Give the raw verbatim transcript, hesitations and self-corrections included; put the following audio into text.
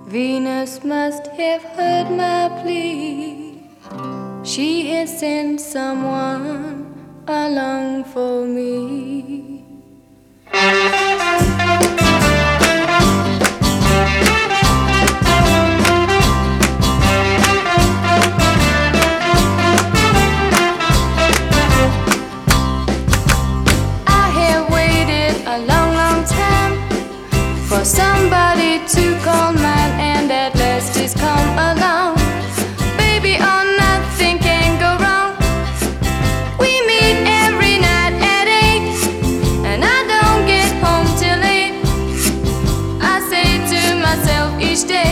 Venus must have heard my plea. She has sent someone along for me. I have waited a long, long time for somebody to call mine, and at last he's come along. Baby, oh, nothing can go wrong. We meet every night at eight, and I don't get home till eight. I say to myself each day,